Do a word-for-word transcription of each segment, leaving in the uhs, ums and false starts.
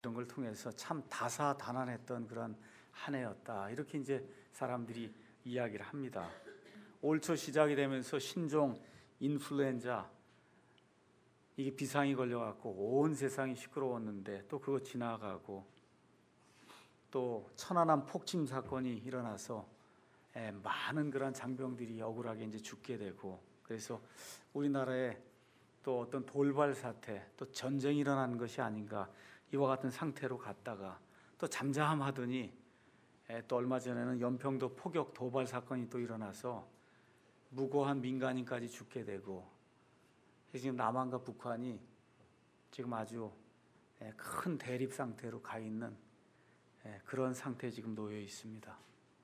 이런 걸 통해서 참 다사다난했던 그런 한 해였다. 이렇게 이제 사람들이 이야기를 합니다. 올 초 시작이 되면서 신종 인플루엔자 이게 비상이 걸려갖고 온 세상이 시끄러웠는데 또 그거 지나가고 또 천안함 폭침 사건이 일어나서 에, 많은 그런 장병들이 억울하게 이제 죽게 되고, 그래서 우리나라에 또 어떤 돌발 사태, 또 전쟁이 일어나는 것이 아닌가 이와 같은 상태로 갔다가 또 잠잠하더니 에, 또 얼마 전에는 연평도 포격 도발 사건이 또 일어나서 무고한 민간인까지 죽게 되고, 지금 남한과 북한이 지금 아주 큰 대립 상태로 가 있는 그런 상태에 지금 놓여 있습니다.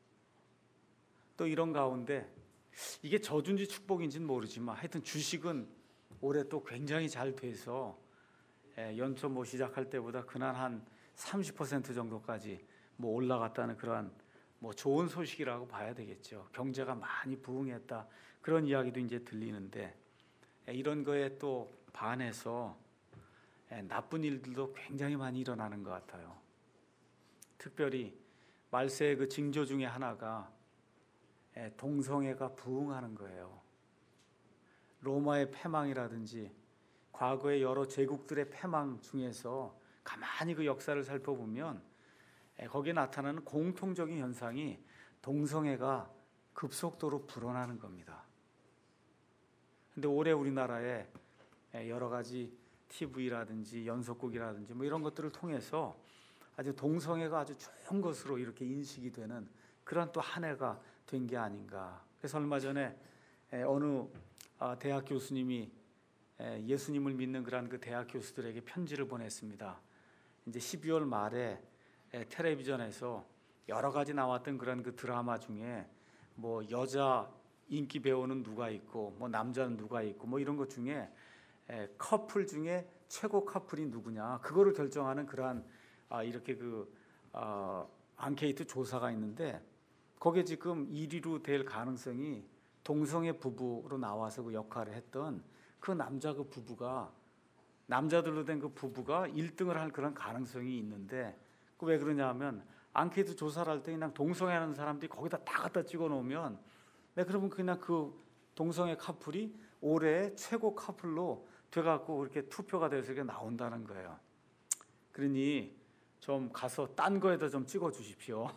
또 이런 가운데 이게 저주인지 축복인지는 모르지만 하여튼 주식은 올해 또 굉장히 잘 돼서 연초 뭐 시작할 때보다 그날 한 삼십 퍼센트 정도까지 뭐 올라갔다는 그러한 뭐 좋은 소식이라고 봐야 되겠죠. 경제가 많이 부흥했다 그런 이야기도 이제 들리는데, 이런 거에 또 반해서 나쁜 일들도 굉장히 많이 일어나는 것 같아요. 특별히 말세의 그 징조 중에 하나가 동성애가 부흥하는 거예요. 로마의 패망이라든지 과거의 여러 제국들의 패망 중에서 가만히 그 역사를 살펴보면 거기에 나타나는 공통적인 현상이 동성애가 급속도로 불어나는 겁니다. 근데 올해 우리나라에 여러 가지 티비라든지 연속극이라든지 뭐 이런 것들을 통해서 아주 동성애가 아주 좋은 것으로 이렇게 인식이 되는 그런 또 한 해가 된 게 아닌가. 그래서 얼마 전에 어느 대학 교수님이 예수님을 믿는 그런 그 대학 교수들에게 편지를 보냈습니다. 이제 십이월 말에 텔레비전에서 여러 가지 나왔던 그런 그 드라마 중에 뭐 여자 인기 배우는 누가 있고 뭐 남자는 누가 있고 뭐 이런 것 중에 커플 중에 최고 커플이 누구냐 그거를 결정하는 그러한 아 이렇게 그 어, 앙케이트 조사가 있는데, 거기에 지금 일 위로 될 가능성이 동성애 부부로 나와서 그 역할을 했던 그 남자 그 부부가, 남자들로 된 그 부부가 일 등을 할 그런 가능성이 있는데, 그 왜 그러냐 하면 앙케이트 조사를 할 때 그냥 동성애하는 사람들이 거기다 다 갖다 찍어 놓으면 네, 그러면 그냥 그 동성애 커플이 올해 최고 커플로 돼갖고 이렇게 투표가 돼서 이렇게 나온다는 거예요. 그러니 좀 가서 딴 거에다 좀 찍어 주십시오.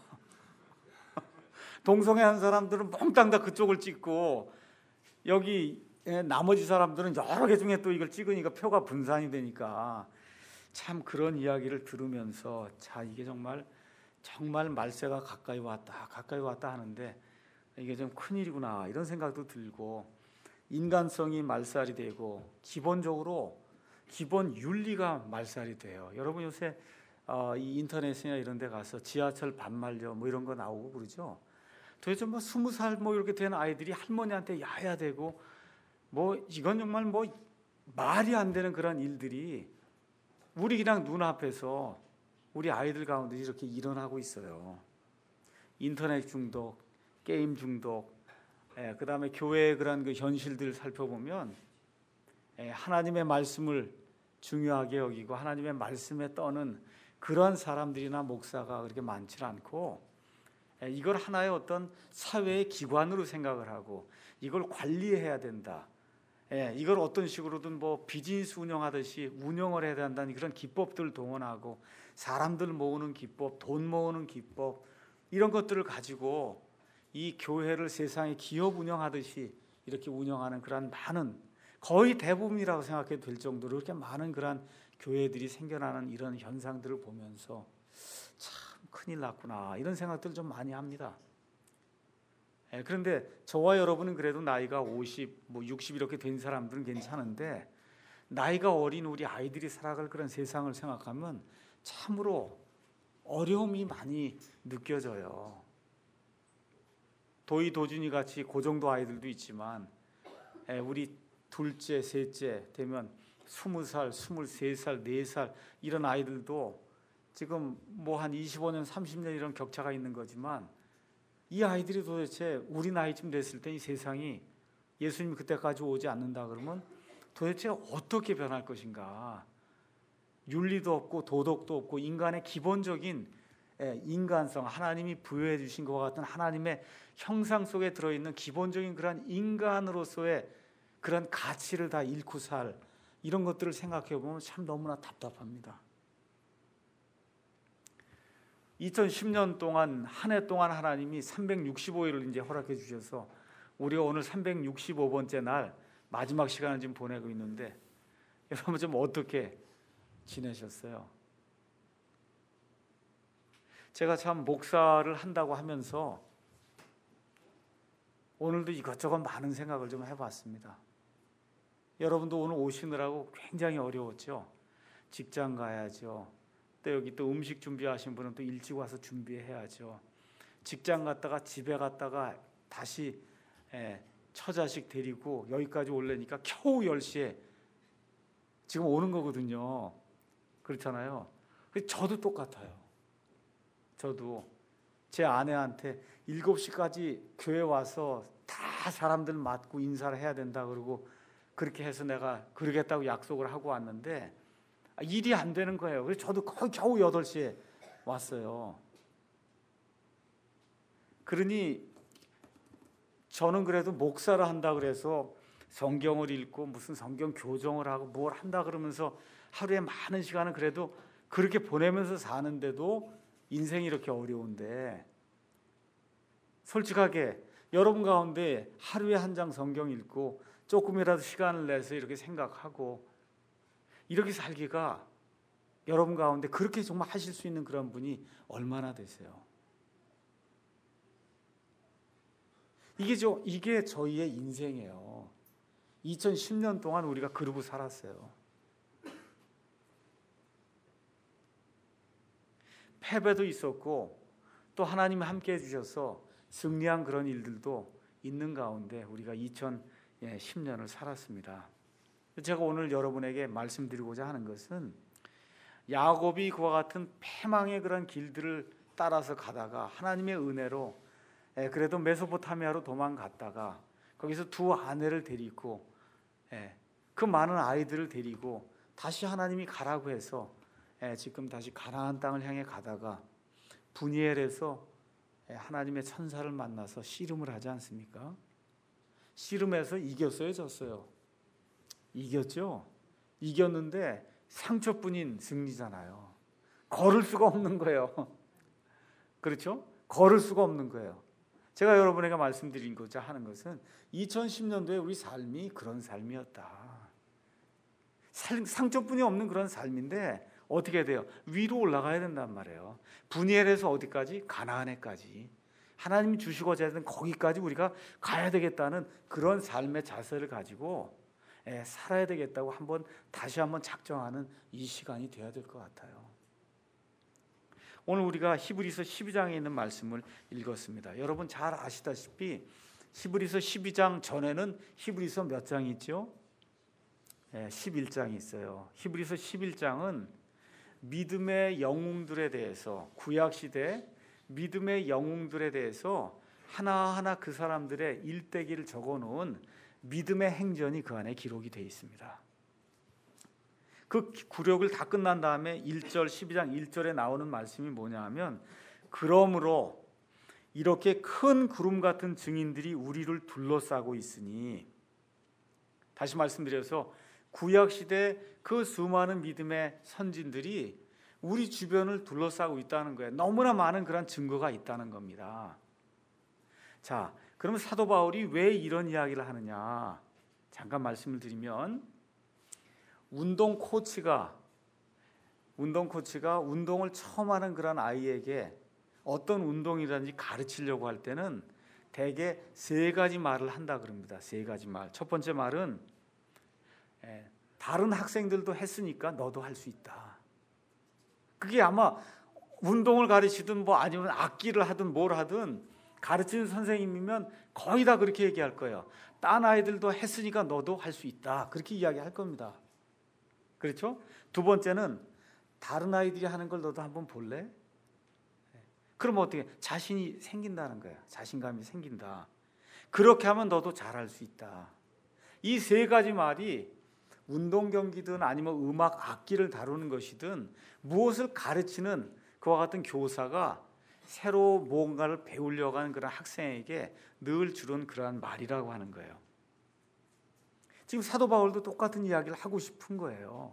동성애 한 사람들은 몽땅 다 그쪽을 찍고 여기 나머지 사람들은 여러 개 중에 또 이걸 찍으니까 표가 분산이 되니까 참 그런 이야기를 들으면서 자 이게 정말 정말 말세가 가까이 왔다 가까이 왔다 하는데 이게 좀 큰일이구나 이런 생각도 들고, 인간성이 말살이 되고 기본적으로 기본 윤리가 말살이 돼요. 여러분 요새 어, 이 인터넷이나 이런 데 가서 지하철 반말려 뭐 이런 거 나오고 그러죠. 도대체 뭐 스무 살 뭐 이렇게 된 아이들이 할머니한테 야야 되고 뭐 이건 정말 뭐 말이 안 되는 그런 일들이 우리 그냥 눈앞에서 우리 아이들 가운데 이렇게 일어나고 있어요. 인터넷 중독, 게임 중독, 예, 그 다음에 교회의 그런 그 현실들을 살펴보면 예, 하나님의 말씀을 중요하게 여기고 하나님의 말씀에 떠는 그런 사람들이나 목사가 그렇게 많지 않고 예, 이걸 하나의 어떤 사회의 기관으로 생각을 하고 이걸 관리해야 된다. 예, 이걸 어떤 식으로든 뭐 비즈니스 운영하듯이 운영을 해야 된다는 그런 기법들을 동원하고 사람들 모으는 기법, 돈 모으는 기법 이런 것들을 가지고 이 교회를 세상의 기업 운영하듯이 이렇게 운영하는 그런 많은, 거의 대부분이라고 생각해도 될 정도로 이렇게 많은 그런 교회들이 생겨나는 이런 현상들을 보면서 참 큰일 났구나 이런 생각들을 좀 많이 합니다. 예, 그런데 저와 여러분은 그래도 나이가 오십, 뭐 육십 이렇게 된 사람들은 괜찮은데 나이가 어린 우리 아이들이 살아갈 그런 세상을 생각하면 참으로 어려움이 많이 느껴져요. 도희 도준이 같이 그 정도 아이들도 있지만 우리 둘째, 셋째 되면 스무 살, 스물세 살, 네 살 이런 아이들도 지금 뭐 한 이십오 년, 삼십 년 이런 격차가 있는 거지만 이 아이들이 도대체 우리 나이쯤 됐을 때 이 세상이 예수님이 그때까지 오지 않는다 그러면 도대체 어떻게 변할 것인가. 윤리도 없고 도덕도 없고 인간의 기본적인 인간성, 하나님이 부여해 주신 것과 같은 하나님의 형상 속에 들어있는 기본적인 그런 인간으로서의 그런 가치를 다 잃고 살 이런 것들을 생각해 보면 참 너무나 답답합니다. 이천십 년 동안 한 해 동안 하나님이 삼백육십오 일을 이제 허락해 주셔서 우리가 오늘 삼백육십오 번째 날 마지막 시간을 지금 보내고 있는데 여러분 좀 어떻게 지내셨어요? 제가 참 목사를 한다고 하면서 오늘도 이것저것 많은 생각을 좀 해봤습니다. 여러분도 오늘 오시느라고 굉장히 어려웠죠. 직장 가야죠. 또 여기 또 음식 준비하신 분은 또 일찍 와서 준비해야죠. 직장 갔다가 집에 갔다가 다시 예, 처자식 데리고 여기까지 오려니까 겨우 열 시에 지금 오는 거거든요. 그렇잖아요. 저도 똑같아요. 저도 제 아내한테 일곱 시까지 교회 와서 다 사람들 맞고 인사를 해야 된다 그러고 그렇게 해서 내가 그러겠다고 약속을 하고 왔는데 일이 안 되는 거예요. 그래서 저도 거의 겨우 여덟 시에 왔어요. 그러니 저는 그래도 목사를 한다 그래서 성경을 읽고 무슨 성경 교정을 하고 뭘 한다 그러면서 하루에 많은 시간을 그래도 그렇게 보내면서 사는데도 인생이 이렇게 어려운데 솔직하게 여러분 가운데 하루에 한 장 성경 읽고 조금이라도 시간을 내서 이렇게 생각하고 이렇게 살기가 여러분 가운데 그렇게 정말 하실 수 있는 그런 분이 얼마나 되세요? 이게 저 이게 저희의 인생이에요. 이천십 년 동안 우리가 그러고 살았어요. 패배도 있었고 또 하나님이 함께 해주셔서 승리한 그런 일들도 있는 가운데 우리가 이천십 년을 살았습니다. 제가 오늘 여러분에게 말씀드리고자 하는 것은 야곱이 그와 같은 패망의 그런 길들을 따라서 가다가 하나님의 은혜로 그래도 메소포타미아로 도망갔다가 거기서 두 아내를 데리고 그 많은 아이들을 데리고 다시 하나님이 가라고 해서 지금 다시 가나안 땅을 향해 가다가 분이엘에서 하나님의 천사를 만나서 씨름을 하지 않습니까? 씨름해서 이겼어요, 졌어요? 이겼죠? 이겼는데 상처뿐인 승리잖아요. 걸을 수가 없는 거예요. 그렇죠? 걸을 수가 없는 거예요. 제가 여러분에게 말씀드리고자 하는 것은 이천십 년도에 우리 삶이 그런 삶이었다. 상처뿐이 없는 그런 삶인데 어떻게 돼요? 위로 올라가야 된단 말이에요. 분이엘에서 어디까지? 가나안에까지. 하나님이 주시고자 했던 거기까지 우리가 가야 되겠다는 그런 삶의 자세를 가지고 살아야 되겠다고 한번 다시 한번 작정하는 이 시간이 되어야 될 것 같아요. 오늘 우리가 히브리서 십이 장에 있는 말씀을 읽었습니다. 여러분 잘 아시다시피 히브리서 십이 장 전에는 히브리서 몇 장이 있죠? 십일 장이 있어요. 히브리서 십일 장은 믿음의 영웅들에 대해서 구약시대 믿음의 영웅들에 대해서 하나하나 그 사람들의 일대기를 적어놓은 믿음의 행전이 그 안에 기록이 되어 있습니다. 그 구력을 다 끝난 다음에 일 절 십이 장 일 절에 나오는 말씀이 뭐냐 하면 그러므로 이렇게 큰 구름 같은 증인들이 우리를 둘러싸고 있으니 다시 말씀드려서 구약시대 그 수많은 믿음의 선진들이 우리 주변을 둘러싸고 있다는 거예요. 너무나 많은 그런 증거가 있다는 겁니다. 자, 그러면 사도 바울이 왜 이런 이야기를 하느냐? 잠깐 말씀을 드리면 운동 코치가 운동 코치가 운동을 처음 하는 그런 아이에게 어떤 운동이라든지 가르치려고 할 때는 대개 세 가지 말을 한다 그럽니다. 세 가지 말. 첫 번째 말은 다른 학생들도 했으니까 너도 할 수 있다. 그게 아마 운동을 가르치든 뭐 아니면 악기를 하든 뭘 하든 가르치는 선생님이면 거의 다 그렇게 얘기할 거예요. 딴 아이들도 했으니까 너도 할 수 있다. 그렇게 이야기할 겁니다. 그렇죠? 두 번째는 다른 아이들이 하는 걸 너도 한번 볼래? 그럼 어떻게? 자신이 생긴다는 거예요. 자신감이 생긴다. 그렇게 하면 너도 잘할 수 있다. 이 세 가지 말이 운동 경기든 아니면 음악 악기를 다루는 것이든 무엇을 가르치는 그와 같은 교사가 새로 뭔가를 배우려고 하는 그런 학생에게 늘 주는 그러한 말이라고 하는 거예요. 지금 사도 바울도 똑같은 이야기를 하고 싶은 거예요.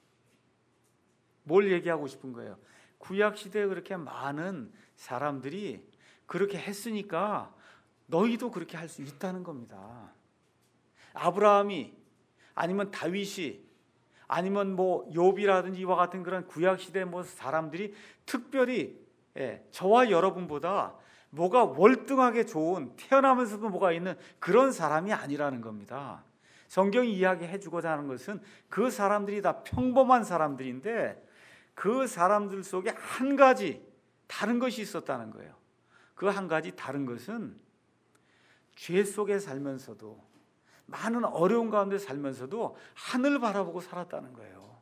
뭘 얘기하고 싶은 거예요? 구약 시대에 그렇게 많은 사람들이 그렇게 했으니까 너희도 그렇게 할 수 있다는 겁니다. 아브라함이 아니면 다윗이 아니면 뭐 욥이라든지 이와 같은 그런 구약 시대 뭐 사람들이 특별히 예, 저와 여러분보다 뭐가 월등하게 좋은 태어나면서도 뭐가 있는 그런 사람이 아니라는 겁니다. 성경이 이야기해 주고자 하는 것은 그 사람들이 다 평범한 사람들인데 그 사람들 속에 한 가지 다른 것이 있었다는 거예요. 그 한 가지 다른 것은 죄 속에 살면서도 많은 어려운 가운데 살면서도 하늘 바라보고 살았다는 거예요.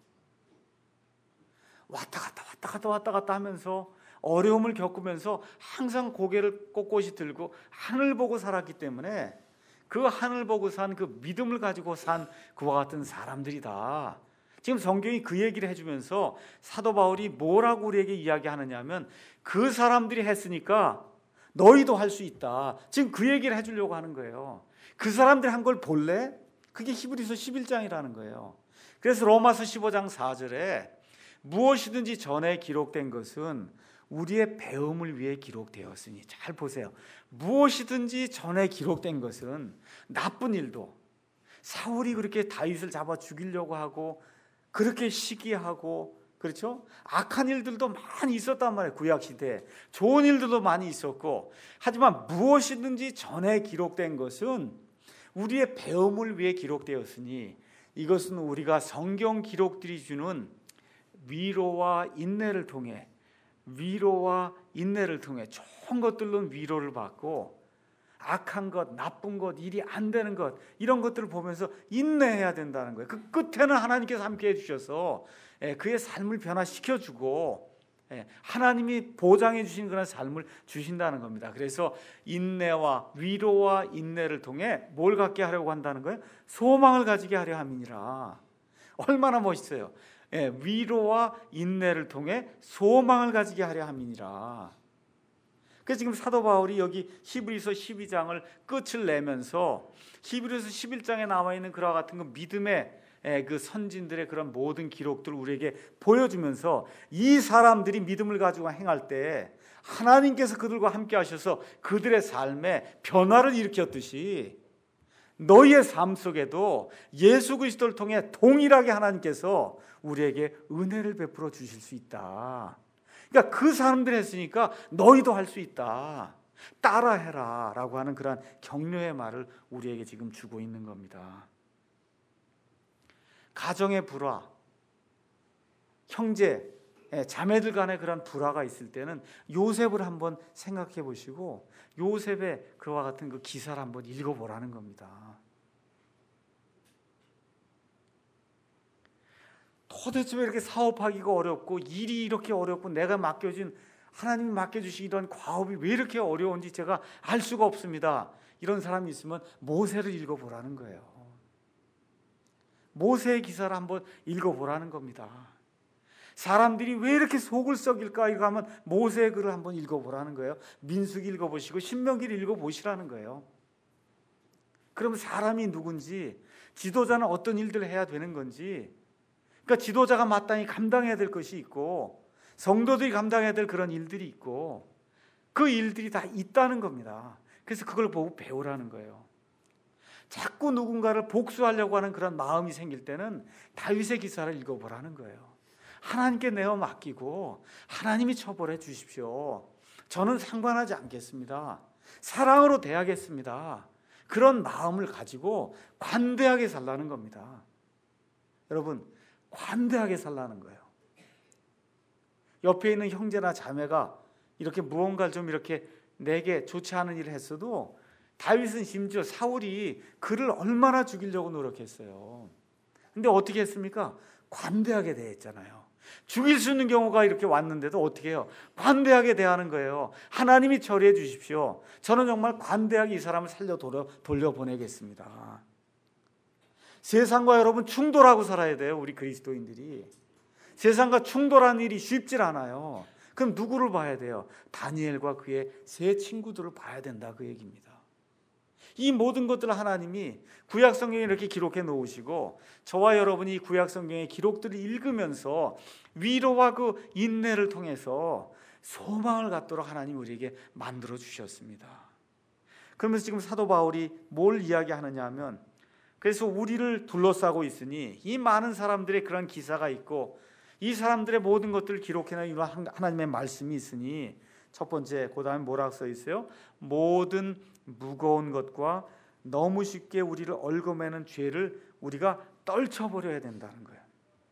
왔다 갔다 왔다 갔다 왔다 갔다 하면서 어려움을 겪으면서 항상 고개를 꼿꼿이 들고 하늘 보고 살았기 때문에 그 하늘 보고 산 그 믿음을 가지고 산 그와 같은 사람들이다. 지금 성경이 그 얘기를 해주면서 사도 바울이 뭐라고 우리에게 이야기하느냐 하면 그 사람들이 했으니까 너희도 할 수 있다. 지금 그 얘기를 해주려고 하는 거예요. 그 사람들이 한 걸 볼래? 그게 히브리서 십일 장이라는 거예요. 그래서 로마서 십오 장 사 절에 무엇이든지 전에 기록된 것은 우리의 배움을 위해 기록되었으니, 잘 보세요. 무엇이든지 전에 기록된 것은 나쁜 일도, 사울이 그렇게 다윗을 잡아 죽이려고 하고 그렇게 시기하고, 그렇죠? 악한 일들도 많이 있었단 말이에요. 구약 시대에 좋은 일들도 많이 있었고, 하지만 무엇이든지 전에 기록된 것은 우리의 배움을 위해 기록되었으니 이것은 우리가 성경 기록들이 주는 위로와 인내를 통해 위로와 인내를 통해 좋은 것들로 위로를 받고, 악한 것, 나쁜 것, 일이 안 되는 것, 이런 것들을 보면서 인내해야 된다는 거예요. 그 끝에는 하나님께서 함께 해주셔서 그의 삶을 변화시켜주고 하나님이 보장해 주신 그런 삶을 주신다는 겁니다. 그래서 인내와 위로와 인내를 통해 뭘 갖게 하려고 한다는 거예요? 소망을 가지게 하려 함이니라. 얼마나 멋있어요. 위로와 인내를 통해 소망을 가지게 하려 함이니라. 그래서 지금 사도 바울이 여기 히브리서 십이 장을 끝을 내면서 히브리서 십일 장에 나와 있는 그와 같은 그 믿음의 그 선진들의 그런 모든 기록들을 우리에게 보여주면서 이 사람들이 믿음을 가지고 행할 때 하나님께서 그들과 함께 하셔서 그들의 삶에 변화를 일으켰듯이 너희의 삶 속에도 예수 그리스도를 통해 동일하게 하나님께서 우리에게 은혜를 베풀어 주실 수 있다. 그러니까 그 사람들이 했으니까 너희도 할 수 있다. 따라해라 라고 하는 그런 격려의 말을 우리에게 지금 주고 있는 겁니다. 가정의 불화, 형제, 자매들 간의 그런 불화가 있을 때는 요셉을 한번 생각해 보시고 요셉의 그와 같은 그 기사를 한번 읽어보라는 겁니다. 도대체 왜 이렇게 사업하기가 어렵고 일이 이렇게 어렵고 내가 맡겨진 하나님이 맡겨주신 이런 과업이 왜 이렇게 어려운지 제가 알 수가 없습니다. 이런 사람이 있으면 모세를 읽어보라는 거예요. 모세의 기사를 한번 읽어보라는 겁니다. 사람들이 왜 이렇게 속을 썩일까 이거 하면 모세의 글을 한번 읽어보라는 거예요. 민수기 읽어보시고 신명기를 읽어보시라는 거예요. 그러면 사람이 누군지, 지도자는 어떤 일들을 해야 되는 건지, 그러니까 지도자가 마땅히 감당해야 될 것이 있고 성도들이 감당해야 될 그런 일들이 있고 그 일들이 다 있다는 겁니다. 그래서 그걸 보고 배우라는 거예요. 자꾸 누군가를 복수하려고 하는 그런 마음이 생길 때는 다윗의 기사를 읽어보라는 거예요. 하나님께 내어 맡기고 하나님이 처벌해 주십시오. 저는 상관하지 않겠습니다. 사랑으로 대하겠습니다. 그런 마음을 가지고 관대하게 살라는 겁니다. 여러분, 관대하게 살라는 거예요. 옆에 있는 형제나 자매가 이렇게 무언가를 좀 이렇게 내게 좋지 않은 일을 했어도 다윗은 심지어 사울이 그를 얼마나 죽이려고 노력했어요. 근데 어떻게 했습니까? 관대하게 대했잖아요. 죽일 수 있는 경우가 이렇게 왔는데도 어떻게 해요? 관대하게 대하는 거예요. 하나님이 처리해 주십시오. 저는 정말 관대하게 이 사람을 살려 돌려, 돌려보내겠습니다. 세상과 여러분 충돌하고 살아야 돼요. 우리 그리스도인들이. 세상과 충돌하는 일이 쉽질 않아요. 그럼 누구를 봐야 돼요? 다니엘과 그의 세 친구들을 봐야 된다, 그 얘기입니다. 이 모든 것들을 하나님이 구약 성경에 이렇게 기록해 놓으시고 저와 여러분이 구약 성경의 기록들을 읽으면서 위로와 그 인내를 통해서 소망을 갖도록 하나님 우리에게 만들어 주셨습니다. 그러면서 지금 사도 바울이 뭘 이야기하느냐 하면, 그래서 우리를 둘러싸고 있으니 이 많은 사람들의 그런 기사가 있고 이 사람들의 모든 것들을 기록해놓은 하나님의 말씀이 있으니, 첫 번째, 그 다음에 뭐라고 써 있어요? 모든 무거운 것과 너무 쉽게 우리를 얽어매는 죄를 우리가 떨쳐버려야 된다는 거예요.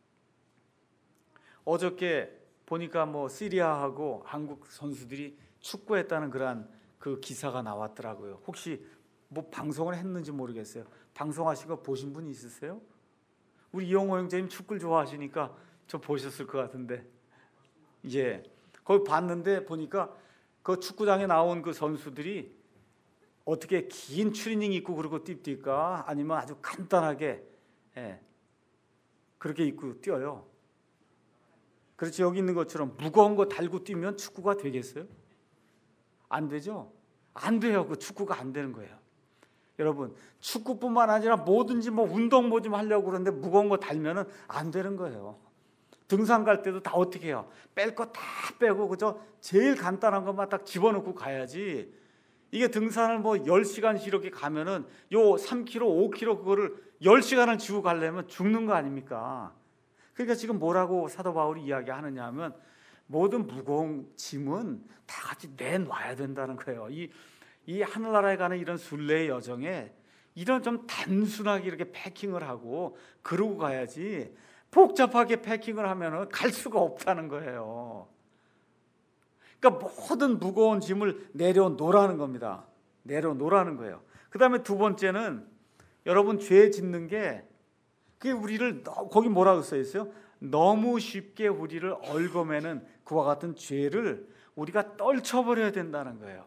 어저께 보니까 뭐 시리아하고 한국 선수들이 축구했다는 그런 그 기사가 나왔더라고요. 혹시 뭐 방송을 했는지 모르겠어요. 방송하신 거 보신 분 있으세요? 우리 이영호 형제님 축구를 좋아하시니까 저 보셨을 것 같은데, 예, 거기 봤는데 보니까 그 축구장에 나온 그 선수들이 어떻게 긴 추리닝 입고 그러고 뜁니까? 아니면 아주 간단하게, 예, 그렇게 입고 뛰어요. 그렇지, 여기 있는 것처럼 무거운 거 달고 뛰면 축구가 되겠어요? 안 되죠? 안 돼요. 그 축구가 안 되는 거예요. 여러분, 축구뿐만 아니라 뭐든지 뭐 운동 뭐 좀 하려고 그러는데 무거운 거 달면은 안 되는 거예요. 등산 갈 때도 다 어떻게 해요? 뺄 거 다 빼고 그저 제일 간단한 것만 딱 집어넣고 가야지. 이게 등산을 뭐 열 시간씩 이렇게 가면은 요 삼 킬로미터, 오 킬로미터 그거를 열 시간을 지고 가려면 죽는 거 아닙니까? 그러니까 지금 뭐라고 사도 바울이 이야기하느냐 하면, 모든 무거운 짐은 다 같이 내놔야 된다는 거예요. 이, 이 하늘나라에 가는 이런 순례의 여정에 이런 좀 단순하게 이렇게 패킹을 하고 그러고 가야지, 복잡하게 패킹을 하면은 갈 수가 없다는 거예요. 그러니까 모든 무거운 짐을 내려놓으라는 겁니다. 내려놓으라는 거예요. 그 다음에 두 번째는, 여러분, 죄 짓는 게 그게 우리를, 거기 뭐라고 써 있어요? 너무 쉽게 우리를 얽어매는 그와 같은 죄를 우리가 떨쳐버려야 된다는 거예요.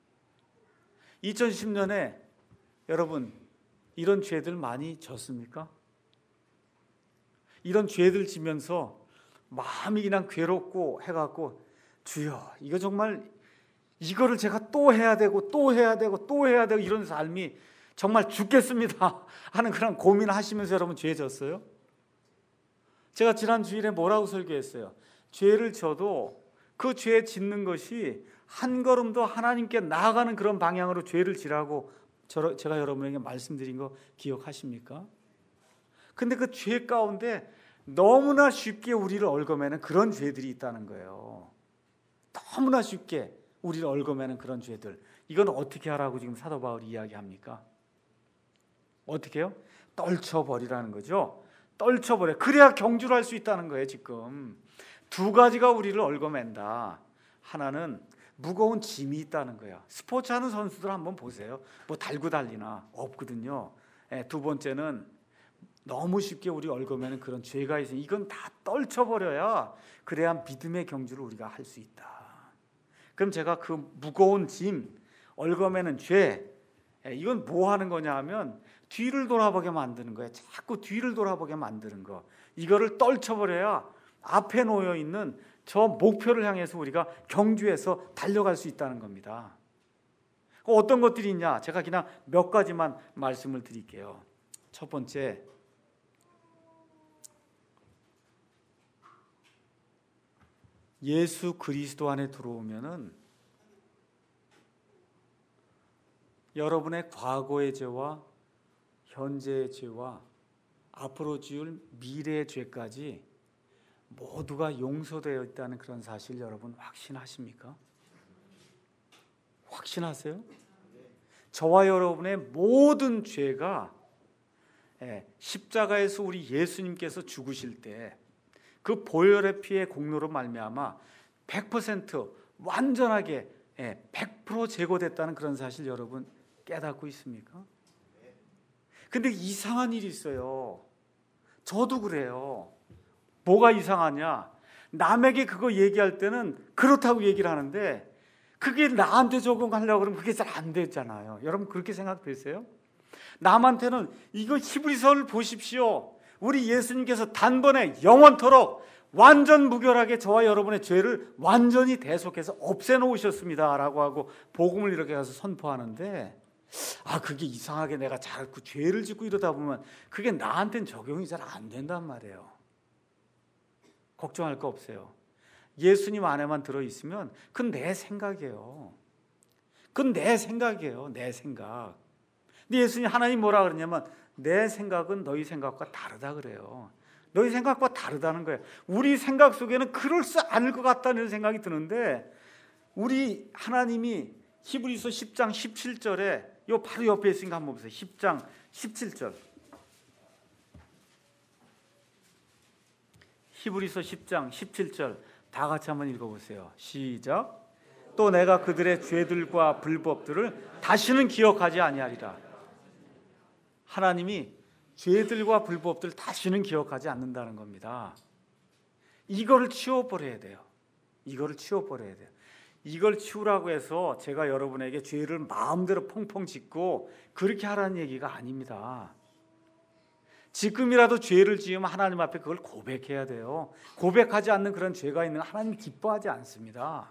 이천십 년에 여러분 이런 죄들 많이 졌습니까? 이런 죄들 지면서 마음이 그냥 괴롭고 해갖고, 주여, 이거 정말 이거를 제가 또 해야 되고 또 해야 되고 또 해야 되고 이런 삶이 정말 죽겠습니다 하는 그런 고민을 하시면서 여러분 죄 졌어요? 제가 지난 주일에 뭐라고 설교했어요? 죄를 져도 그 죄 짓는 것이 한 걸음 더 하나님께 나아가는 그런 방향으로 죄를 지라고 제가 여러분에게 말씀드린 거 기억하십니까? 근데 그 죄 가운데 너무나 쉽게 우리를 얽어매는 그런 죄들이 있다는 거예요. 너무나 쉽게 우리를 얽어매는 그런 죄들. 이건 어떻게 하라고 지금 사도 바울이 이야기합니까? 어떻게 해요? 떨쳐버리라는 거죠. 떨쳐버려. 그래야 경주를 할 수 있다는 거예요. 지금 두 가지가 우리를 얽어맨다. 하나는 무거운 짐이 있다는 거예요. 스포츠 하는 선수들 한번 보세요. 뭐 달고 달리나 없거든요. 예, 두 번째는 너무 쉽게 우리 얽어매는 그런 죄가 있으니 이건 다 떨쳐버려야, 그래야 믿음의 경주를 우리가 할 수 있다. 그럼 제가 그 무거운 짐, 얽어매는 죄, 예, 이건 뭐 하는 거냐 하면 뒤를 돌아보게 만드는 거예요. 자꾸 뒤를 돌아보게 만드는 거. 이거를 떨쳐버려야 앞에 놓여 있는 저 목표를 향해서 우리가 경주해서 달려갈 수 있다는 겁니다. 어떤 것들이 있냐? 제가 그냥 몇 가지만 말씀을 드릴게요. 첫 번째, 예수 그리스도 안에 들어오면은 여러분의 과거의 죄와 현재의 죄와 앞으로 지을 미래의 죄까지 모두가 용서되어 있다는 그런 사실 여러분 확신하십니까? 확신하세요? 저와 여러분의 모든 죄가 십자가에서 우리 예수님께서 죽으실 때 그 보혈의 피의 공로로 말미암아 백 퍼센트 완전하게 백 퍼센트 제거됐다는 그런 사실 여러분 깨닫고 있습니까? 근데 이상한 일이 있어요. 저도 그래요. 뭐가 이상하냐? 남에게 그거 얘기할 때는 그렇다고 얘기를 하는데 그게 나한테 적용하려고 그러면 그게 잘 안 되잖아요. 여러분 그렇게 생각되세요? 남한테는 이거 히브리서를 보십시오. 우리 예수님께서 단번에 영원토록 완전 무결하게 저와 여러분의 죄를 완전히 대속해서 없애놓으셨습니다 라고 하고 복음을 이렇게 가서 선포하는데, 아 그게 이상하게 내가 자꾸 죄를 짓고 이러다 보면 그게 나한테는 적용이 잘 안 된단 말이에요. 걱정할 거 없어요. 예수님 안에만 들어있으면 그건 내 생각이에요. 그건 내 생각이에요. 내 생각. 근데 예수님 하나님 뭐라 그러냐면 내 생각은 너희 생각과 다르다 그래요. 너희 생각과 다르다는 거예요. 우리 생각 속에는 그럴 수 않을 것 같다는 생각이 드는데, 우리 하나님이 히브리서 십 장 십칠 절에 요 바로 옆에 있으니까 한번 보세요. 십 장 십칠 절. 히브리서 십 장 십칠 절 다 같이 한번 읽어보세요. 시작. 또 내가 그들의 죄들과 불법들을 다시는 기억하지 아니하리라. 하나님이 죄들과 불법들을 다시는 기억하지 않는다는 겁니다. 이거를 치워버려야 돼요. 이거를 치워버려야 돼요. 이걸 치우라고 해서 제가 여러분에게 죄를 마음대로 펑펑 짓고 그렇게 하라는 얘기가 아닙니다. 지금이라도 죄를 지으면 하나님 앞에 그걸 고백해야 돼요. 고백하지 않는 그런 죄가 있는 하나님이 기뻐하지 않습니다.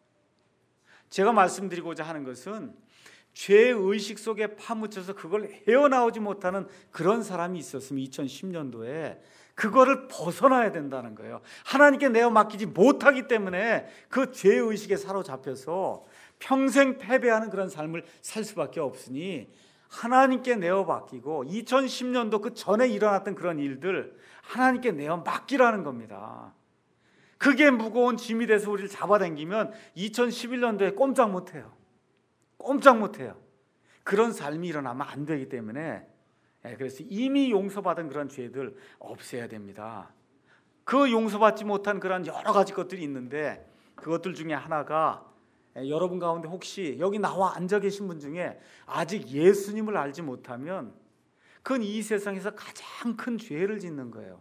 제가 말씀드리고자 하는 것은 죄의식 속에 파묻혀서 그걸 헤어나오지 못하는 그런 사람이 있었으면 이천십 년도에 그거를 벗어나야 된다는 거예요. 하나님께 내어 맡기지 못하기 때문에 그 죄의식에 사로잡혀서 평생 패배하는 그런 삶을 살 수밖에 없으니 하나님께 내어 맡기고 이천십 년도 그 전에 일어났던 그런 일들 하나님께 내어 맡기라는 겁니다. 그게 무거운 짐이 돼서 우리를 잡아당기면 이천십일 년도에 꼼짝 못해요. 꼼짝 못해요. 그런 삶이 일어나면 안 되기 때문에, 그래서 이미 용서받은 그런 죄들 없애야 됩니다. 그 용서받지 못한 그런 여러 가지 것들이 있는데, 그것들 중에 하나가 여러분 가운데 혹시 여기 나와 앉아 계신 분 중에 아직 예수님을 알지 못하면 그건 이 세상에서 가장 큰 죄를 짓는 거예요.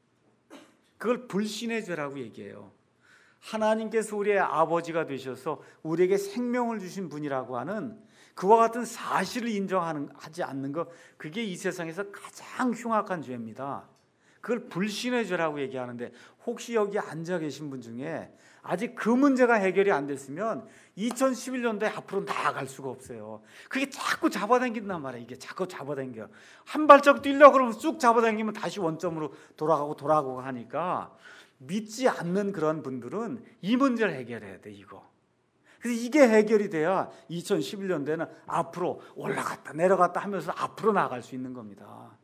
그걸 불신의 죄라고 얘기해요. 하나님께서 우리의 아버지가 되셔서 우리에게 생명을 주신 분이라고 하는 그와 같은 사실을 인정하지 않는 것, 그게 이 세상에서 가장 흉악한 죄입니다. 그걸 불신의 죄라고 얘기하는데, 혹시 여기 앉아 계신 분 중에 아직 그 문제가 해결이 안 됐으면 이천십일 년도에 앞으로 나아갈 수가 없어요. 그게 자꾸 잡아당긴단 말이에요. 이게 자꾸 잡아당겨요. 한 발짝 뛰려고 그러면 쑥 잡아당기면 다시 원점으로 돌아가고 돌아가고 하니까, 믿지 않는 그런 분들은 이 문제를 해결해야 돼. 이거. 그래서 이게 해결이 돼야 이천십일 년도에는 앞으로 올라갔다 내려갔다 하면서 앞으로 나아갈 수 있는 겁니다.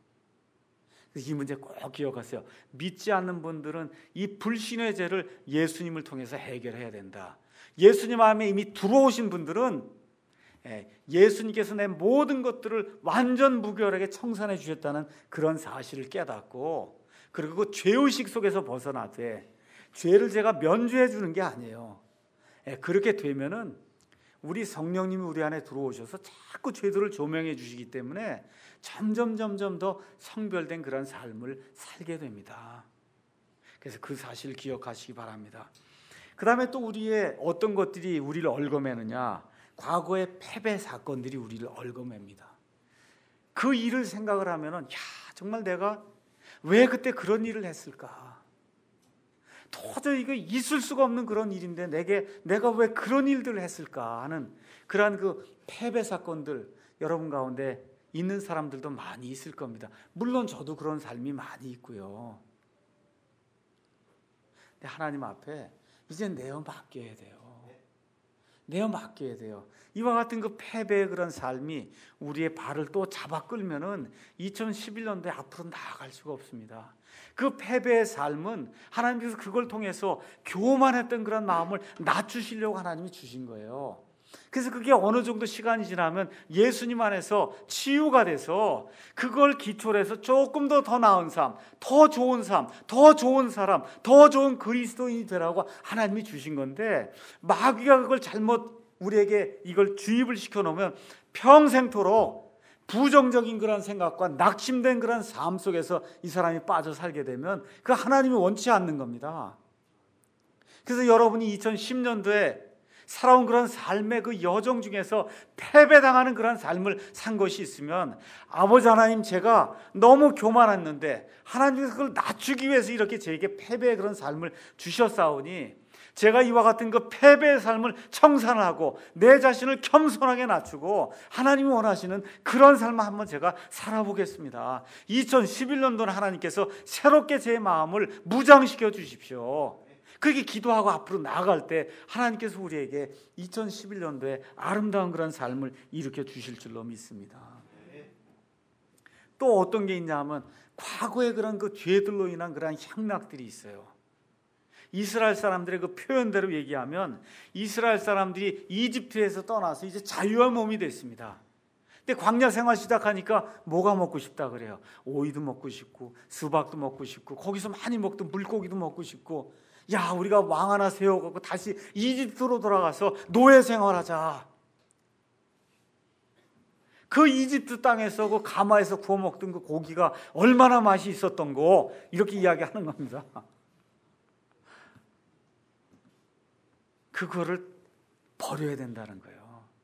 이 문제 꼭 기억하세요. 믿지 않는 분들은 이 불신의 죄를 예수님을 통해서 해결해야 된다. 예수님 안에 이미 들어오신 분들은 예수님께서 내 모든 것들을 완전 무결하게 청산해 주셨다는 그런 사실을 깨닫고, 그리고 그 죄의식 속에서 벗어나되, 죄를 제가 면죄해 주는 게 아니에요. 그렇게 되면은 우리 성령님이 우리 안에 들어오셔서 자꾸 죄들을 조명해 주시기 때문에 점점 점점 더 성별된 그런 삶을 살게 됩니다. 그래서 그 사실을 기억하시기 바랍니다. 그 다음에 또 우리의 어떤 것들이 우리를 얽어매느냐, 과거의 패배 사건들이 우리를 얽어맵니다. 그 일을 생각을 하면은, 야, 정말 내가 왜 그때 그런 일을 했을까? 도저히 이거 있을 수가 없는 그런 일인데 내게 내가 왜 그런 일들을 했을까 하는 그러한 그 패배 사건들 여러분 가운데 있는 사람들도 많이 있을 겁니다. 물론 저도 그런 삶이 많이 있고요. 근데 하나님 앞에 이제 내어 맡겨야 돼요. 내어 맡겨야 돼요. 이와 같은 그 패배의 그런 삶이 우리의 발을 또 잡아 끌면은 이천십일 년도에 앞으로 나아갈 수가 없습니다. 그 패배의 삶은 하나님께서 그걸 통해서 교만했던 그런 마음을 낮추시려고 하나님이 주신 거예요. 그래서 그게 어느 정도 시간이 지나면 예수님 안에서 치유가 돼서 그걸 기초로 해서 조금 더 더 나은 삶, 더 좋은 삶, 더 좋은 사람, 더 좋은 그리스도인이 되라고 하나님이 주신 건데, 마귀가 그걸 잘못 우리에게 이걸 주입을 시켜놓으면 평생토록 부정적인 그런 생각과 낙심된 그런 삶 속에서 이 사람이 빠져 살게 되면 그 하나님이 원치 않는 겁니다. 그래서 여러분이 이천십 년도에 살아온 그런 삶의 그 여정 중에서 패배당하는 그런 삶을 산 것이 있으면 아버지 하나님, 제가 너무 교만했는데 하나님께서 그걸 낮추기 위해서 이렇게 제게 패배의 그런 삶을 주셨사오니 제가 이와 같은 그 패배의 삶을 청산하고 내 자신을 겸손하게 낮추고 하나님이 원하시는 그런 삶을 한번 제가 살아보겠습니다. 이천십일 년도는 하나님께서 새롭게 제 마음을 무장시켜 주십시오. 그렇게 기도하고 앞으로 나아갈 때 하나님께서 우리에게 이천십일 년도에 아름다운 그런 삶을 일으켜 주실 줄로 믿습니다. 또 어떤 게 있냐 하면 과거의 그런 그 죄들로 인한 그런 향락들이 있어요. 이스라엘 사람들의 그 표현대로 얘기하면 이스라엘 사람들이 이집트에서 떠나서 이제 자유한 몸이 됐습니다. 근데 광야 생활 시작하니까 뭐가 먹고 싶다 그래요. 오이도 먹고 싶고 수박도 먹고 싶고 거기서 많이 먹던 물고기도 먹고 싶고, 야, 우리가 왕 하나 세워갖고 다시 이집트로 돌아가서 노예 생활하자. 그 이집트 땅에서 그 가마에서 구워 먹던 그 고기가 얼마나 맛이 있었던 거, 이렇게 이야기하는 겁니다. 그거를 버려야 된다는 거예요.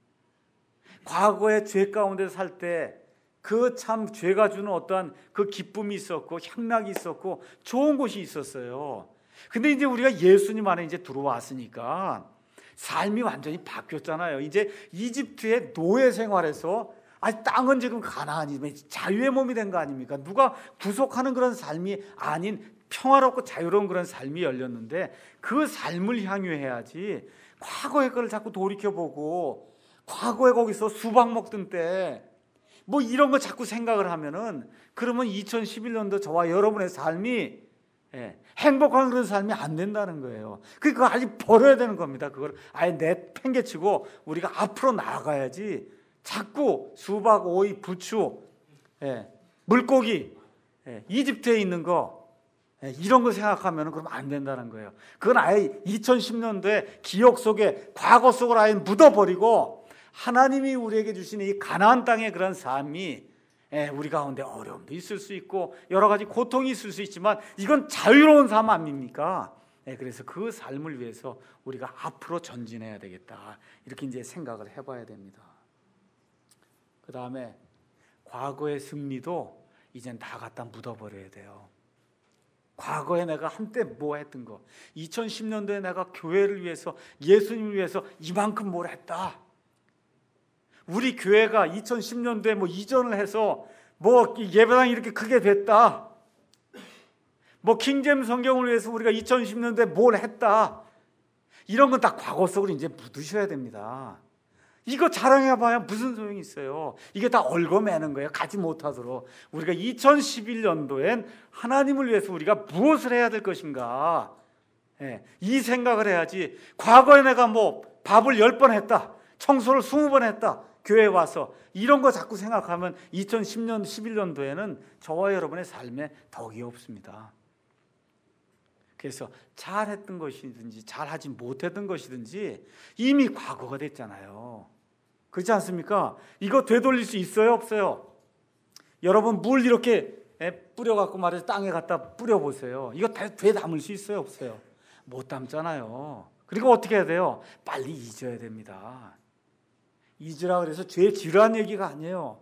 과거의 죄 가운데 살 때 그 참 죄가 주는 어떠한 그 기쁨이 있었고 향락이 있었고 좋은 곳이 있었어요. 근데 이제 우리가 예수님 안에 이제 들어왔으니까 삶이 완전히 바뀌었잖아요. 이제 이집트의 노예 생활에서 아니 땅은 지금 가나안이지만 자유의 몸이 된 거 아닙니까? 누가 구속하는 그런 삶이 아닌 평화롭고 자유로운 그런 삶이 열렸는데 그 삶을 향유해야지 과거의 걸 자꾸 돌이켜보고 과거에 거기서 수박 먹던 때 뭐 이런 거 자꾸 생각을 하면은 그러면 이천십일 년도 저와 여러분의 삶이 예, 행복한 그런 삶이 안 된다는 거예요. 그거 아직 버려야 되는 겁니다. 그걸 아예 내팽개치고 우리가 앞으로 나아가야지 자꾸 수박, 오이, 부추, 예, 물고기, 예, 이집트에 있는 거 이런 거 생각하면 그럼 안 된다는 거예요. 그건 아예 이천십 년도에 기억 속에 과거 속으로 아예 묻어버리고 하나님이 우리에게 주시는 이 가나안 땅의 그런 삶이 우리 가운데 어려움도 있을 수 있고 여러 가지 고통이 있을 수 있지만 이건 자유로운 삶 아닙니까? 그래서 그 삶을 위해서 우리가 앞으로 전진해야 되겠다. 이렇게 이제 생각을 해봐야 됩니다. 그 다음에 과거의 승리도 이젠 다 갖다 묻어버려야 돼요. 과거에 내가 한때 뭐 했던 거, 이천십 년도에 내가 교회를 위해서 예수님을 위해서 이만큼 뭘 했다. 우리 교회가 이천십 년도에 뭐 이전을 해서 뭐 예배당이 이렇게 크게 됐다. 뭐 킹제임스 성경을 위해서 우리가 이천십 년도에 뭘 했다. 이런 건 다 과거 속으로 이제 묻으셔야 됩니다. 이거 자랑해봐야 무슨 소용이 있어요. 이게 다 얽어매는 거예요. 가지 못하도록. 우리가 이천십일 년도엔 하나님을 위해서 우리가 무엇을 해야 될 것인가. 예, 이 생각을 해야지. 과거에 내가 뭐 밥을 열 번 했다. 청소를 스무 번 했다. 교회에 와서 이런 거 자꾸 생각하면 이천십 년, 십일 년도에는 저와 여러분의 삶에 덕이 없습니다. 그래서 잘했던 것이든지 잘하지 못했던 것이든지 이미 과거가 됐잖아요. 그렇지 않습니까? 이거 되돌릴 수 있어요, 없어요? 여러분 물 이렇게 뿌려갖고 말해서 땅에 갖다 뿌려보세요. 이거 되 담을 수 있어요, 없어요? 못 담잖아요. 그리고 어떻게 해야 돼요? 빨리 잊어야 됩니다. 잊으라 그래서 죄 지루한 얘기가 아니에요.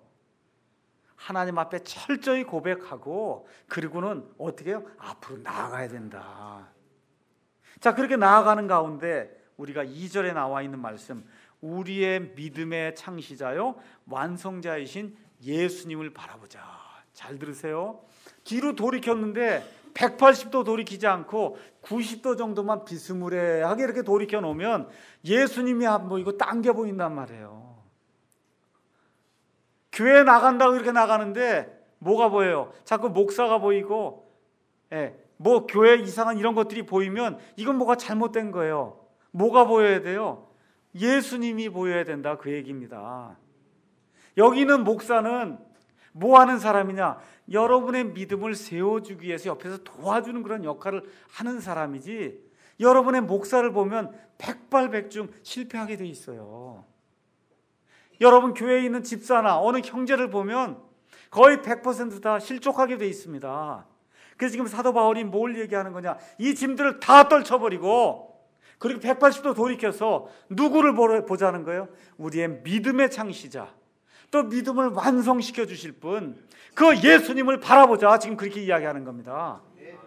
하나님 앞에 철저히 고백하고 그리고는 어떻게 해요? 앞으로 나아가야 된다. 자, 그렇게 나아가는 가운데 우리가 이 절에 나와 있는 말씀, 우리의 믿음의 창시자요 완성자이신 예수님을 바라보자. 잘 들으세요. 뒤로 돌이켰는데 백팔십 도 돌이키지 않고 구십 도 정도만 비스무리하게 이렇게 돌이켜 놓으면 예수님이 안 보이고 당겨 보인단 말이에요. 교회 나간다고 이렇게 나가는데 뭐가 보여요? 자꾸 목사가 보이고 예, 뭐 교회 이상한 이런 것들이 보이면 이건 뭐가 잘못된 거예요. 뭐가 보여야 돼요? 예수님이 보여야 된다, 그 얘기입니다. 여기 있는 목사는 뭐 하는 사람이냐? 여러분의 믿음을 세워주기 위해서 옆에서 도와주는 그런 역할을 하는 사람이지, 여러분의 목사를 보면 백발백중 실패하게 돼 있어요. 여러분 교회에 있는 집사나 어느 형제를 보면 거의 백 퍼센트 다 실족하게 돼 있습니다. 그래서 지금 사도 바울이 뭘 얘기하는 거냐? 이 짐들을 다 떨쳐버리고 그리고 백팔십 도 돌이켜서 누구를 보자는 거예요? 우리의 믿음의 창시자, 또 믿음을 완성시켜 주실 분, 그 예수님을 바라보자. 지금 그렇게 이야기하는 겁니다.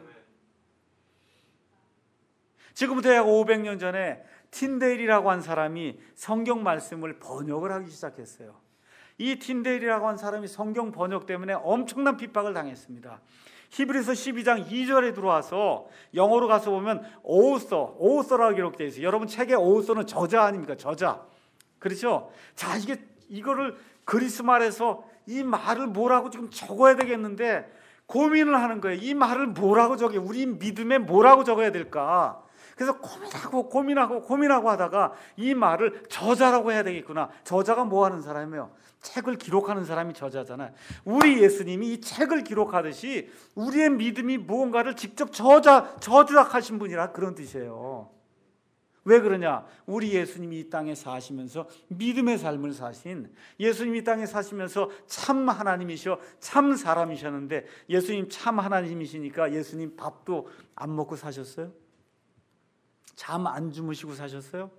지금부터 약 오백 년 전에 틴데일이라고 한 사람이 성경 말씀을 번역을 하기 시작했어요. 이 틴데일이라고 한 사람이 성경 번역 때문에 엄청난 핍박을 당했습니다. 히브리서 십이 장 이 절에 들어와서 영어로 가서 보면 오서, 오서라고 기록되어 있어요. 여러분 책에 오서는 저자 아닙니까? 저자. 그렇죠? 자, 이게 이거를 그리스 말에서 이 말을 뭐라고 지금 적어야 되겠는데 고민을 하는 거예요. 이 말을 뭐라고 적어요? 우리 믿음에 뭐라고 적어야 될까? 그래서 고민하고 고민하고 고민하고 하다가 이 말을 저자라고 해야 되겠구나. 저자가 뭐 하는 사람이에요? 책을 기록하는 사람이 저자잖아요. 우리 예수님이 이 책을 기록하듯이 우리의 믿음이 무언가를 직접 저자, 저작하신 분이라 그런 뜻이에요. 왜 그러냐? 우리 예수님이 이 땅에 사시면서 믿음의 삶을 사신, 예수님이 이 땅에 사시면서 참 하나님이셔, 참 사람이셨는데 예수님 참 하나님이시니까 예수님 밥도 안 먹고 사셨어요? 잠 안 주무시고 사셨어요?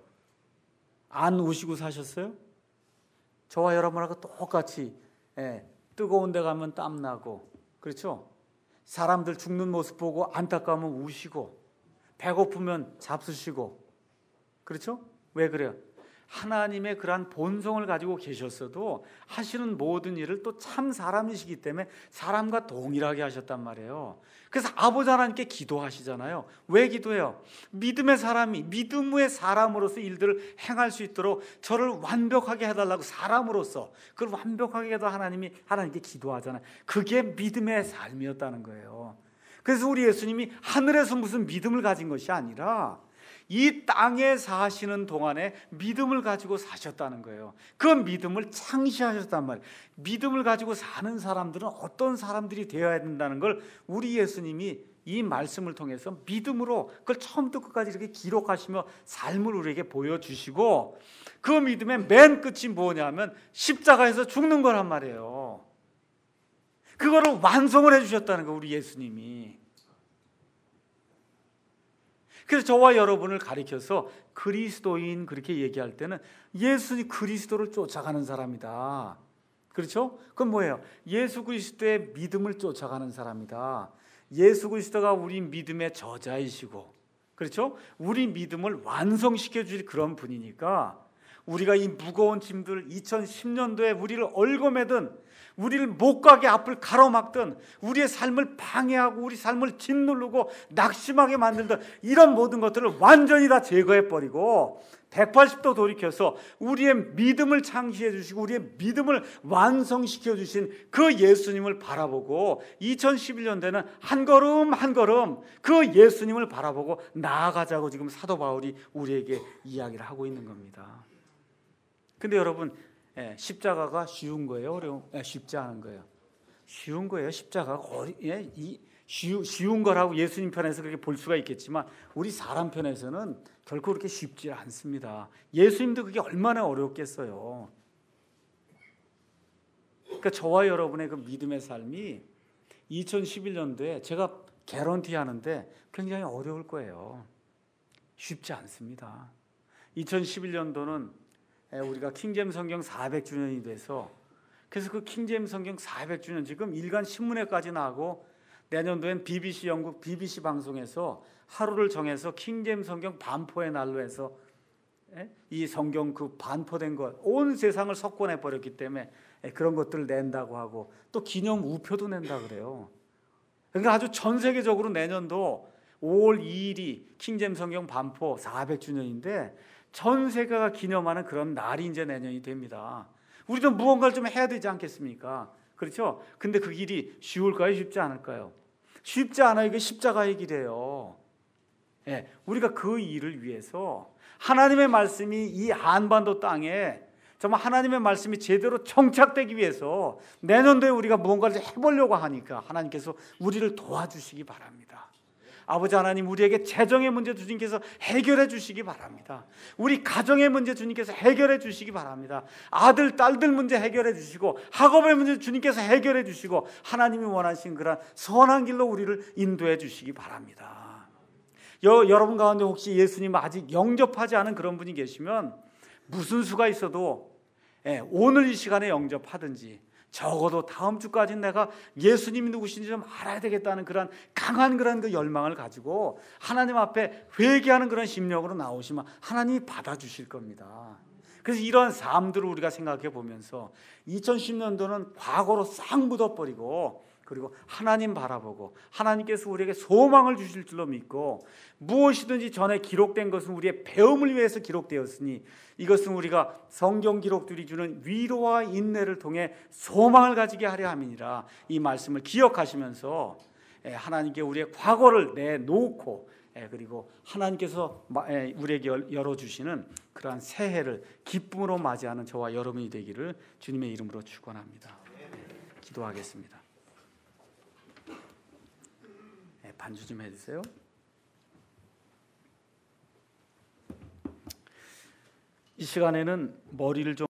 안 우시고 사셨어요? 저와 여러분하고 똑같이 예, 뜨거운 데 가면 땀나고, 그렇죠? 사람들 죽는 모습 보고 안타까우면 우시고, 배고프면 잡수시고, 그렇죠? 왜 그래요? 하나님의 그러한 본성을 가지고 계셨어도 하시는 모든 일을 또 참 사람이시기 때문에 사람과 동일하게 하셨단 말이에요. 그래서 아버지 하나님께 기도하시잖아요. 왜 기도해요? 믿음의 사람이, 믿음의 사람으로서 일들을 행할 수 있도록 저를 완벽하게 해달라고, 사람으로서 그걸 완벽하게 해도 하나님이 하나님께 기도하잖아요. 그게 믿음의 삶이었다는 거예요. 그래서 우리 예수님이 하늘에서 무슨 믿음을 가진 것이 아니라 이 땅에 사시는 동안에 믿음을 가지고 사셨다는 거예요. 그 믿음을 창시하셨단 말이에요. 믿음을 가지고 사는 사람들은 어떤 사람들이 되어야 된다는 걸 우리 예수님이 이 말씀을 통해서 믿음으로 그걸 처음부터 끝까지 이렇게 기록하시며 삶을 우리에게 보여주시고, 그 믿음의 맨 끝이 뭐냐면 십자가에서 죽는 거란 말이에요. 그거를 완성을 해주셨다는 거예요, 우리 예수님이. 그래서 저와 여러분을 가리켜서 그리스도인 그렇게 얘기할 때는 예수님 그리스도를 쫓아가는 사람이다. 그렇죠? 그건 뭐예요? 예수 그리스도의 믿음을 쫓아가는 사람이다. 예수 그리스도가 우리 믿음의 저자이시고, 그렇죠? 우리 믿음을 완성시켜 줄 그런 분이니까 우리가 이 무거운 짐들, 이천십 년도에 우리를 얽어매든, 우리를 못 가게 앞을 가로막든, 우리의 삶을 방해하고 우리 삶을 짓누르고 낙심하게 만들던 이런 모든 것들을 완전히 다 제거해버리고 백팔십 도 돌이켜서 우리의 믿음을 창시해 주시고 우리의 믿음을 완성시켜 주신 그 예수님을 바라보고 이천십일 년도에는 한 걸음 한 걸음 그 예수님을 바라보고 나아가자고 지금 사도 바울이 우리에게 이야기를 하고 있는 겁니다. 근데 여러분, 예, 십자가가 쉬운 거예요? 어려운? 예, 쉽지 않은 거예요. 쉬운 거예요. 십자가가 어리, 예, 이, 쉬우, 쉬운 거라고 예수님 편에서 그렇게 볼 수가 있겠지만 우리 사람 편에서는 결코 그렇게 쉽지 않습니다. 예수님도 그게 얼마나 어렵겠어요. 그러니까 저와 여러분의 그 믿음의 삶이 이천십일 년도에 제가 개런티 하는데 굉장히 어려울 거예요. 쉽지 않습니다. 이천십일 년도는 우리가 킹제임스 성경 사백 주년이 돼서, 그래서 그 킹제임스 성경 사백 주년 지금 일간 신문회까지 나가고 내년도엔 비비씨 영국 비비씨 방송에서 하루를 정해서 킹제임스 성경 반포의 날로 해서 이 성경 그 반포된 것 온 세상을 석권해 버렸기 때문에 그런 것들을 낸다고 하고 또 기념 우표도 낸다 그래요. 그러니까 아주 전 세계적으로 내년도 오월 이일이 킹제임스 성경 반포 사백 주년인데 전 세계가 기념하는 그런 날이 이제 내년이 됩니다. 우리도 무언가를 좀 해야 되지 않겠습니까? 그렇죠? 근데 그 길이 쉬울까요? 쉽지 않을까요? 쉽지 않아요. 이게 십자가의 길이에요. 예, 우리가 그 일을 위해서 하나님의 말씀이 이 한반도 땅에 정말 하나님의 말씀이 제대로 정착되기 위해서 내년도에 우리가 무언가를 해보려고 하니까 하나님께서 우리를 도와주시기 바랍니다. 아버지 하나님, 우리에게 재정의 문제 주님께서 해결해 주시기 바랍니다. 우리 가정의 문제 주님께서 해결해 주시기 바랍니다. 아들, 딸들 문제 해결해 주시고 학업의 문제 주님께서 해결해 주시고 하나님이 원하신 그런 선한 길로 우리를 인도해 주시기 바랍니다. 여, 여러분 가운데 혹시 예수님 아직 영접하지 않은 그런 분이 계시면 무슨 수가 있어도 예, 오늘 이 시간에 영접하든지 적어도 다음 주까지는 내가 예수님이 누구신지 좀 알아야 되겠다는 그런 강한 그런 그 열망을 가지고 하나님 앞에 회개하는 그런 심령으로 나오시면 하나님이 받아주실 겁니다. 그래서 이런 삶들을 우리가 생각해 보면서 이천십 년도는 과거로 싹 묻어버리고 그리고 하나님 바라보고 하나님께서 우리에게 소망을 주실 줄로 믿고 무엇이든지 전에 기록된 것은 우리의 배움을 위해서 기록되었으니 이것은 우리가 성경 기록들이 주는 위로와 인내를 통해 소망을 가지게 하려 함이니라. 이 말씀을 기억하시면서 하나님께 우리의 과거를 내놓고 그리고 하나님께서 우리에게 열어주시는 그러한 새해를 기쁨으로 맞이하는 저와 여러분이 되기를 주님의 이름으로 축원합니다. 기도하겠습니다. 반주 좀 해주세요. 이 시간에는 머리를 좀